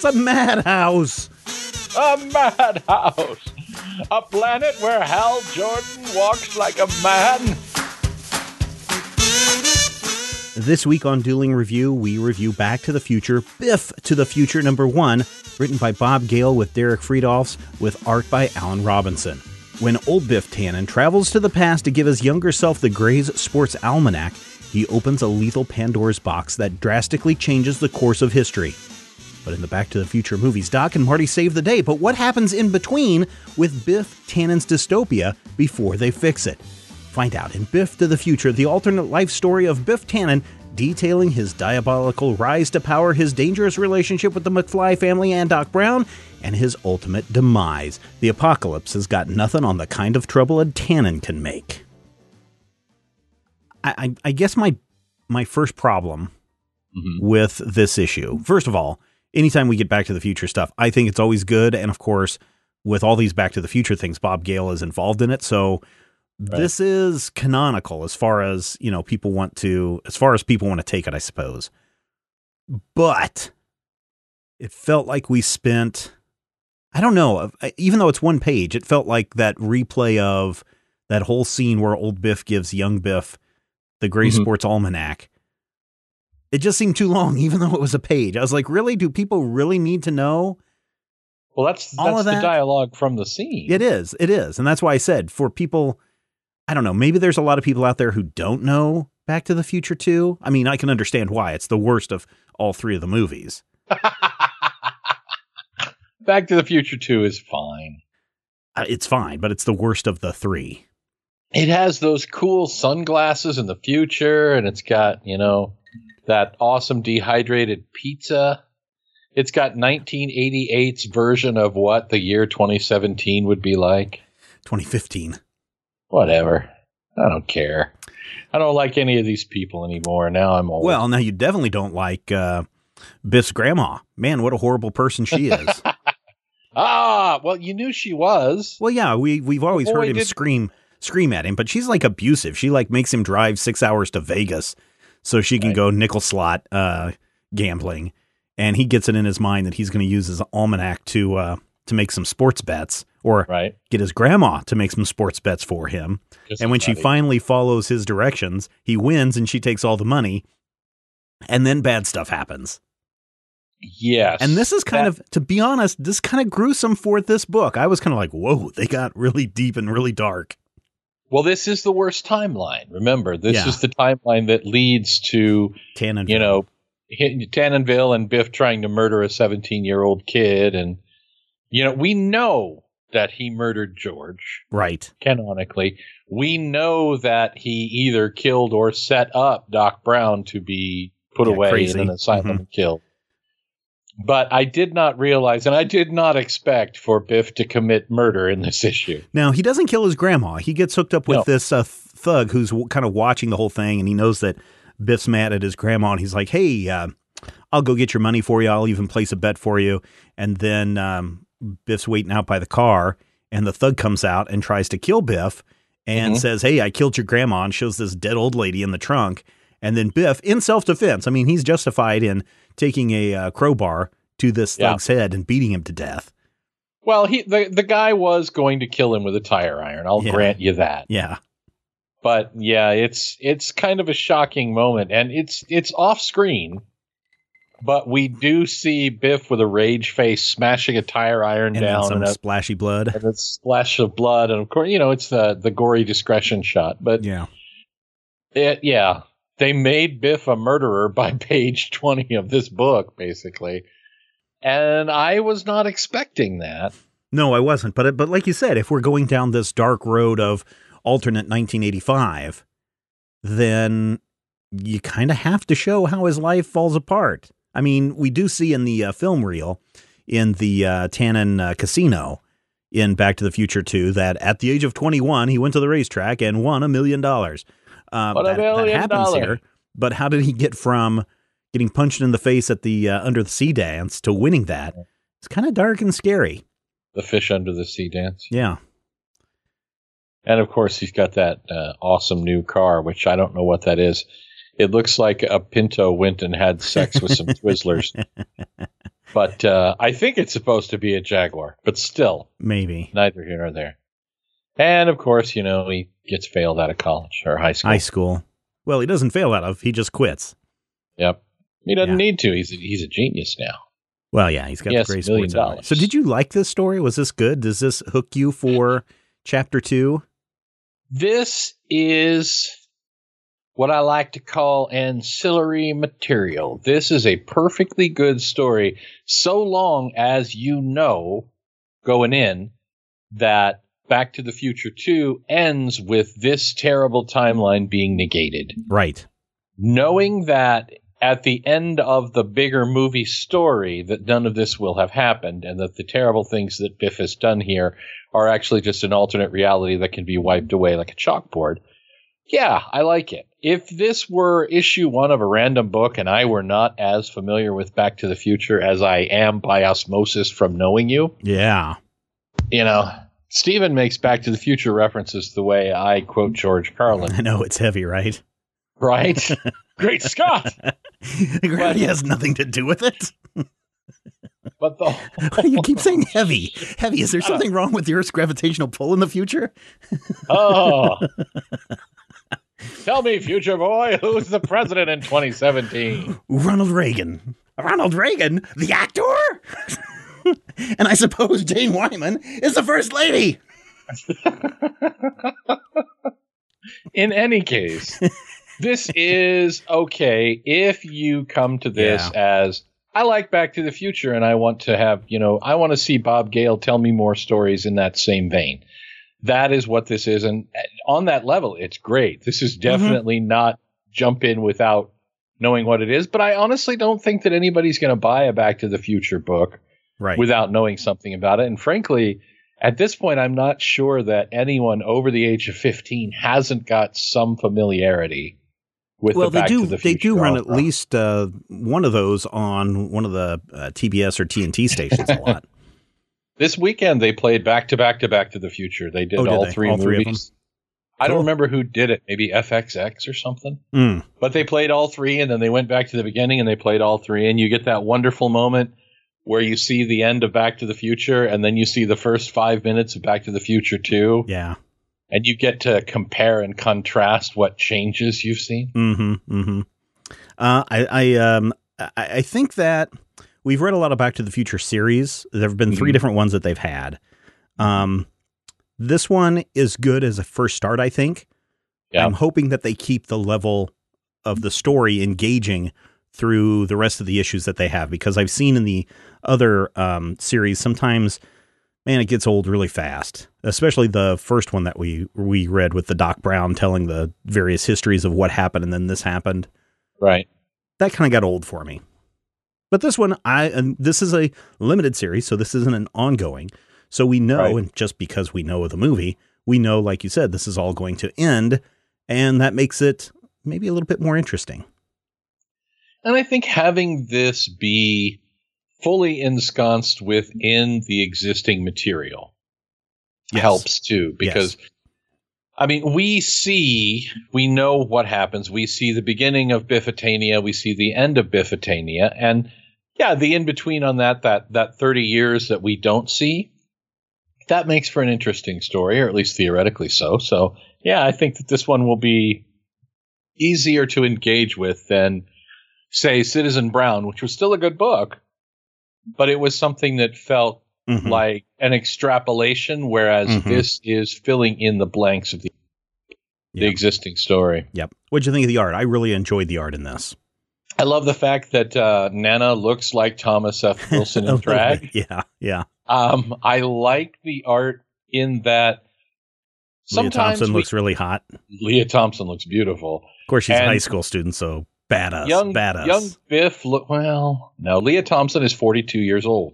It's a madhouse. A madhouse. A planet where Hal Jordan walks like a man. This week on Dueling Review, we review Back to the Future, Biff to the Future #1, written by Bob Gale with Derek Friedolfs, with art by Alan Robinson. When old Biff Tannen travels to the past to give his younger self the Gray's Sports Almanac, he opens a lethal Pandora's box that drastically changes the course of history. But in the Back to the Future movies, Doc and Marty save the day. But what happens in between with Biff Tannen's dystopia before they fix it? Find out in Biff to the Future, the alternate life story of Biff Tannen, detailing his diabolical rise to power, his dangerous relationship with the McFly family and Doc Brown, and his ultimate demise. The apocalypse has got nothing on the kind of trouble a Tannen can make. I guess my first problem with this issue, first of all, anytime we get Back to the Future stuff, I think it's always good. And of course, with all these Back to the Future things, Bob Gale is involved in it. So this is canonical as far as, people want to take it, I suppose. But it felt like we spent, I don't know, even though it's one page, it felt like that replay of that whole scene where old Biff gives young Biff the Gray Sports Almanac. It just seemed too long, even though it was a page. I was like, really? Do people really need to know? Well, that's the dialogue from the scene. It is. And that's why I said, for people, I don't know, maybe there's a lot of people out there who don't know Back to the Future 2. I mean, I can understand why. It's the worst of all three of the movies. Back to the Future 2 is fine. It's fine, but it's the worst of the three. It has those cool sunglasses in the future, and it's got, that awesome dehydrated pizza. It's got 1988's version of what the year 2017 would be like. 2015. Whatever. I don't care. I don't like any of these people anymore. Now I'm old. Well, now you definitely don't like Biff's grandma. Man, what a horrible person she is. Well, you knew she was. Well, yeah, we've always heard him scream at him, but she's like abusive. She like makes him drive 6 hours to Vegas so she can go nickel slot gambling, and he gets it in his mind that he's going to use his almanac to make some sports bets, or get his grandma to make some sports bets for him. And when she finally follows his directions, he wins and she takes all the money, and then bad stuff happens. Yes. And this is kind of, to be honest, this kind of gruesome for this book. I was kind of like, whoa, they got really deep and really dark. Well, this is the worst timeline. Remember, this is the timeline that leads to, Tannenville. Tannenville and Biff trying to murder a 17-year-old kid. And, we know that he murdered George. Right. Canonically. We know that he either killed or set up Doc Brown to be put away in an asylum and killed. But I did not realize, and I did not expect for Biff to commit murder in this issue. Now, he doesn't kill his grandma. He gets hooked up with this thug who's kind of watching the whole thing, and he knows that Biff's mad at his grandma, and he's like, hey, I'll go get your money for you. I'll even place a bet for you. And then Biff's waiting out by the car, and the thug comes out and tries to kill Biff and says, hey, I killed your grandma, and shows this dead old lady in the trunk. And then Biff, in self-defense, I mean, he's justified in taking a crowbar to this thug's head and beating him to death. Well, the guy was going to kill him with a tire iron. I'll grant you that. Yeah. But yeah, it's kind of a shocking moment, and it's off screen, but we do see Biff with a rage face smashing a tire iron down, and some splashy blood, and a splash of blood, and of course, it's the gory discretion shot. But they made Biff a murderer by page 20 of this book, basically. And I was not expecting that. No, I wasn't. But like you said, if we're going down this dark road of alternate 1985, then you kind of have to show how his life falls apart. I mean, we do see in the film reel in the Tannen casino in Back to the Future 2 that at the age of 21, he went to the racetrack and won $1 million. That happens here, but how did he get from getting punched in the face at the Under the Sea dance to winning that? It's kind of dark and scary. The fish under the sea dance. Yeah. And of course, he's got that awesome new car, which I don't know what that is. It looks like a Pinto went and had sex with some Twizzlers. But I think it's supposed to be a Jaguar, but still. Maybe. Neither here nor there. And, of course, he gets failed out of college or high school. High school. Well, he doesn't fail out of. He just quits. Yep. He doesn't need to. He's a genius now. Well, yeah, he's got the great sports knowledge. So did you like this story? Was this good? Does this hook you for Chapter 2? This is what I like to call ancillary material. This is a perfectly good story, so long as you know going in that Back to the Future 2 ends with this terrible timeline being negated. Right. Knowing that at the end of the bigger movie story that none of this will have happened and that the terrible things that Biff has done here are actually just an alternate reality that can be wiped away like a chalkboard. Yeah, I like it. If this were issue 1 of a random book and I were not as familiar with Back to the Future as I am by osmosis from knowing you. Yeah. Steven makes Back to the Future references the way I quote George Carlin. I know, it's heavy, right? Right? Great Scott! Gravity has nothing to do with it. But you keep saying heavy. Heavy. Is there something wrong with the Earth's gravitational pull in the future? Oh. Tell me, future boy, who's the president in 2017? Ronald Reagan. Ronald Reagan? The actor? And I suppose Jane Wyman is the first lady. In any case, this is okay if you come to this as, I like Back to the Future and I want to have, I want to see Bob Gale tell me more stories in that same vein. That is what this is. And on that level, it's great. This is definitely not jump in without knowing what it is. But I honestly don't think that anybody's going to buy a Back to the Future book without knowing something about it. And frankly, at this point, I'm not sure that anyone over the age of 15 hasn't got some familiarity with the Back to the Future. They do run at least one of those on one of the TBS or TNT stations a lot. This weekend, they played back to back to the Future. They did all three movies. I don't remember who did it. Maybe FXX or something. But they played all three, and then they went back to the beginning, and they played all three. And you get that wonderful moment where you see the end of Back to the Future, and then you see the first 5 minutes of Back to the Future 2. Yeah. And you get to compare and contrast what changes you've seen. I think that we've read a lot of Back to the Future series. There have been 3 different ones that they've had. This one is good as a first start, I think. Yeah. I'm hoping that they keep the level of the story engaging through the rest of the issues that they have, because I've seen in the other series, sometimes, man, it gets old really fast, especially the first one that we read with the Doc Brown telling the various histories of what happened and then this happened. Right. That kind of got old for me. But this one, this is a limited series, so this isn't an ongoing. So we know, and just because we know of the movie, we know, like you said, this is all going to end, and that makes it maybe a little bit more interesting. And I think having this be fully ensconced within the existing material helps too, because I mean, we know what happens. We see the beginning of Biffitania. We see the end of Biffitania. And yeah, the in-between on that 30 years that we don't see, that makes for an interesting story, or at least theoretically so. So yeah, I think that this one will be easier to engage with than, say, Citizen Brown, which was still a good book, but it was something that felt like an extrapolation, whereas this is filling in the blanks of the existing story. Yep. What'd you think of the art? I really enjoyed the art in this. I love the fact that Nana looks like Thomas F. Wilson in drag. Yeah. I like the art in that sometimes Leah Thompson looks really hot. Leah Thompson looks beautiful. Of course, she's a high school student, so badass. Young Biff no, Leah Thompson is 42 years old.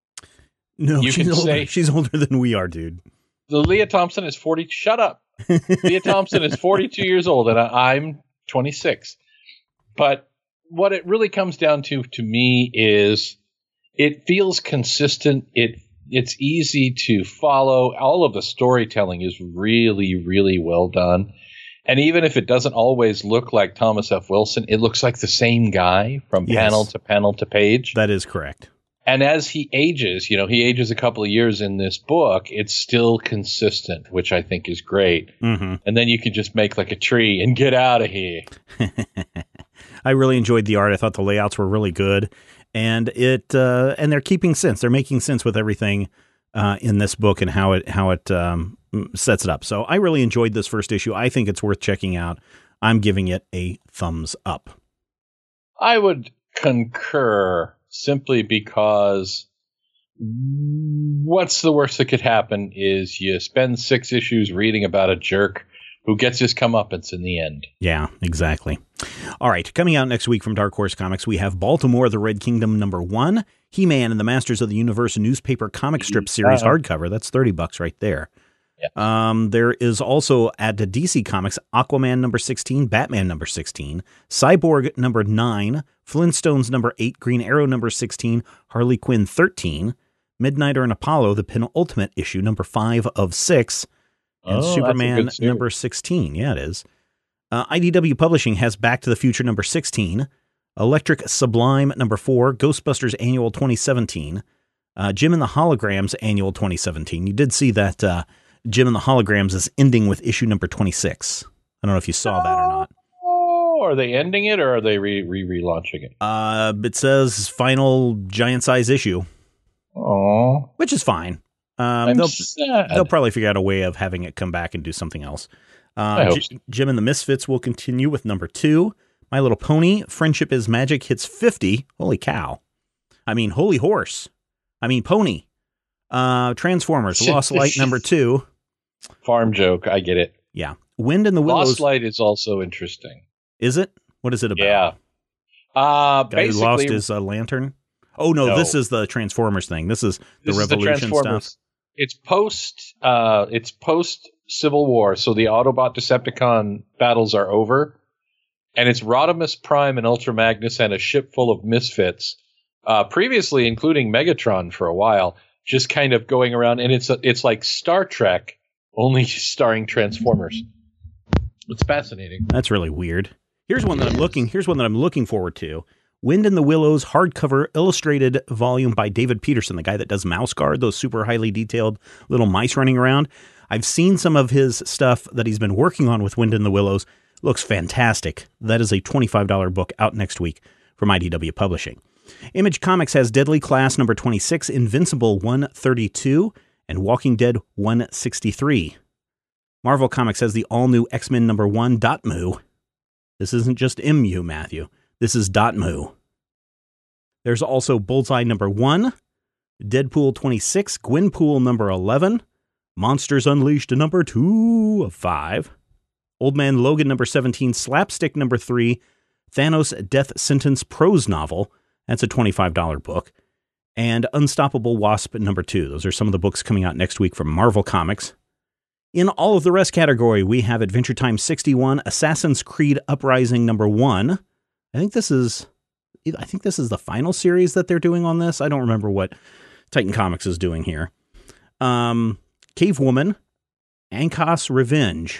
No, she's older than we are, dude. The Leah Thompson is 40. Shut up. Leah Thompson is 42 years old, and I'm 26. But what it really comes down to me is it feels consistent. It's easy to follow. All of the storytelling is really, really well done. And even if it doesn't always look like Thomas F. Wilson, it looks like the same guy from panel to panel to page. That is correct. And as he ages, he ages a couple of years in this book, it's still consistent, which I think is great. Mm-hmm. And then you can just make like a tree and get out of here. I really enjoyed the art. I thought the layouts were really good, and and they're keeping sense. They're making sense with everything in this book and how it sets it up. So I really enjoyed this first issue. I think it's worth checking out. I'm giving it a thumbs up. I would concur, simply because what's the worst that could happen is you spend 6 issues reading about a jerk who gets his comeuppance in the end. Yeah, exactly. All right, coming out next week from Dark Horse Comics, we have Baltimore, the Red Kingdom #1, He-Man and the Masters of the Universe newspaper comic strip series hardcover. That's $30 right there. Yeah. There is also at the DC Comics, Aquaman #16, Batman #16, Cyborg #9, Flintstones #8, Green Arrow #16, Harley Quinn 13, Midnighter and Apollo, the penultimate issue, #5 of 6, and Superman #16. Yeah, it is. IDW Publishing has Back to the Future #16, Electric Sublime #4, Ghostbusters Annual 2017, Jim and the Holograms Annual 2017. You did see that Jim and the Holograms is ending with issue #26. I don't know if you saw that or not. Oh, are they ending it, or are they relaunching it? It says final giant size issue. Oh, which is fine. They'll probably figure out a way of having it come back and do something else. Jim and the Misfits will continue with #2. My Little Pony, Friendship is Magic hits 50. Holy cow. I mean, holy horse. I mean, pony. Transformers, Lost Light #2. Farm joke. I get it. Yeah. Wind in the Willows. Lost Light is also interesting. Is it? What is it about? Yeah. Guy who lost his lantern? Oh, no, this is the Transformers thing. This is the Revolution stuff. It's post Civil War, so the Autobot Decepticon battles are over, and it's Rodimus Prime and Ultra Magnus and a ship full of misfits, previously including Megatron for a while, just kind of going around, and it's like Star Trek, only starring Transformers. It's fascinating. That's really weird. Here's one that I'm looking forward to. Wind in the Willows hardcover illustrated volume by David Peterson, the guy that does Mouse Guard, those super highly detailed little mice running around. I've seen some of his stuff that he's been working on with Wind in the Willows. Looks fantastic. That is a $25 book out next week from IDW Publishing. Image Comics has Deadly Class #26, Invincible 132, and Walking Dead 163. Marvel Comics has the all-new X-Men #1, Dotemu. This isn't just MU, Matthew. This is Dotemu. There's also Bullseye #1, Deadpool 26, Gwenpool #11, Monsters Unleashed #2 of 5, Old Man Logan #17, Slapstick #3, Thanos Death Sentence prose novel. That's a $25 book. And Unstoppable Wasp #2. Those are some of the books coming out next week from Marvel Comics. In all of the rest category, we have Adventure Time 61, Assassin's Creed Uprising #1. I think this is the final series that they're doing on this. I don't remember what Titan Comics is doing here. Cave Woman, Ankos Revenge.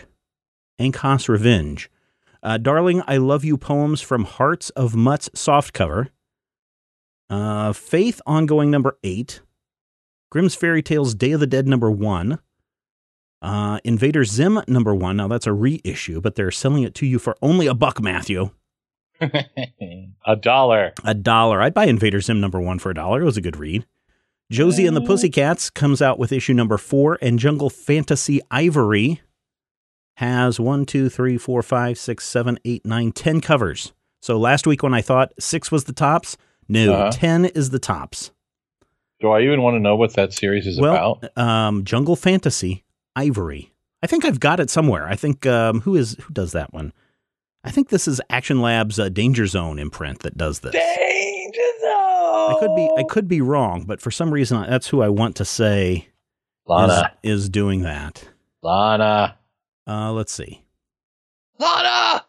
Darling, I Love You poems from Hearts of Mutt's softcover. Faith ongoing #8. Grimm's Fairy Tales Day of the Dead #1. Invader Zim #1. Now that's a reissue, but they're selling it to you for only $1, Matthew. $1. $1. I'd buy Invader Zim #1 for $1. It was a good read. Josie and the Pussycats comes out with issue #4, and Jungle Fantasy Ivory has 1, 2, 3, 4, 5, 6, 7, 8, 9, 10 covers. So last week when I thought 6 was the tops, no, 10 is the tops. Do I even want to know what that series is about? Jungle Fantasy Ivory. I think I've got it somewhere. I think who does that one? I think this is Action Labs Danger Zone imprint that does this. Danger Zone. I could be wrong, but for some reason that's who I want to say Lana is doing that. Lana. Let's see. Lana.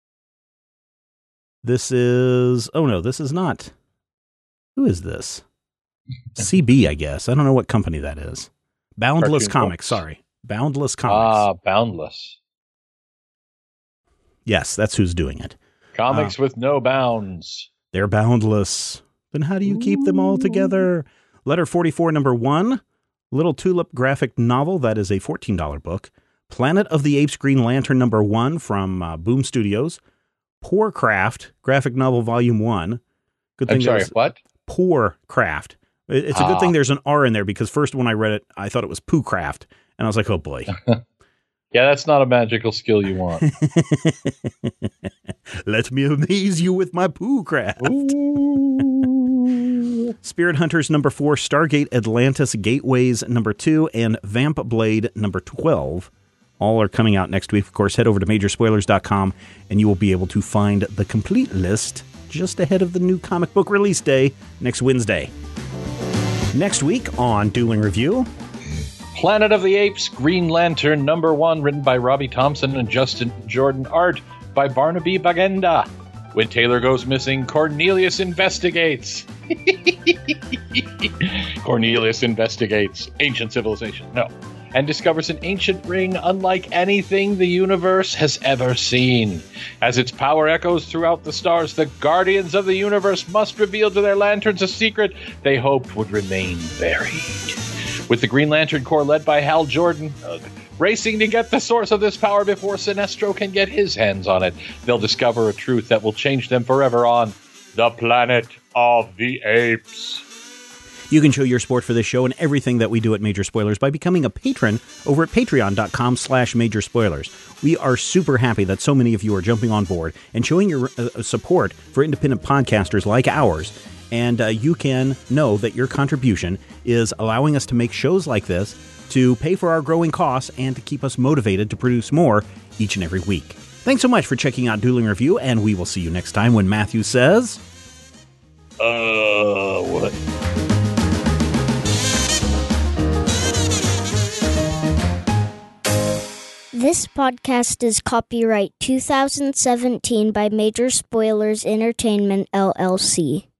This is this is not. Who is this? CB, I guess. I don't know what company that is. Boundless Comics, sorry. Boundless Comics. Boundless. Yes, that's who's doing it. Comics with no bounds. They're boundless. Then how do you keep them all together? Letter 44, number 1, Little Tulip graphic novel. That is a $14 book. Planet of the Apes Green Lantern number 1 from Boom Studios. Poor Craft graphic novel volume 1. Good thing. I'm sorry, what? Poor Craft. It's a good thing there's an R in there, because first when I read it, I thought it was Pooh Craft. And I was like, oh boy. Yeah, that's not a magical skill you want. Let me amaze you with my Pooh Craft. Spirit Hunters number 4, Stargate Atlantis Gateways number 2, and Vamp Blade number 12. All are coming out next week. Of course, head over to Majorspoilers.com and you will be able to find the complete list just ahead of the new comic book release day next Wednesday. Next week on Dueling Review, Planet of the Apes Green Lantern number 1, written by Robbie Thompson and Justin Jordan. Art by Barnaby Bagenda. When Taylor goes missing, Cornelius investigates. Cornelius investigates ancient civilization. No. And discovers an ancient ring unlike anything the universe has ever seen. As its power echoes throughout the stars, the guardians of the universe must reveal to their lanterns a secret they hoped would remain buried. With the Green Lantern Corps led by Hal Jordan, racing to get the source of this power before Sinestro can get his hands on it, they'll discover a truth that will change them forever on the Planet of the Apes. You can show your support for this show and everything that we do at Major Spoilers by becoming a patron over at patreon.com/majorspoilers. We are super happy that so many of you are jumping on board and showing your support for independent podcasters like ours. And you can know that your contribution is allowing us to make shows like this, to pay for our growing costs, and to keep us motivated to produce more each and every week. Thanks so much for checking out Dueling Review, and we will see you next time when Matthew says... What? This podcast is copyright 2017 by Major Spoilers Entertainment, LLC.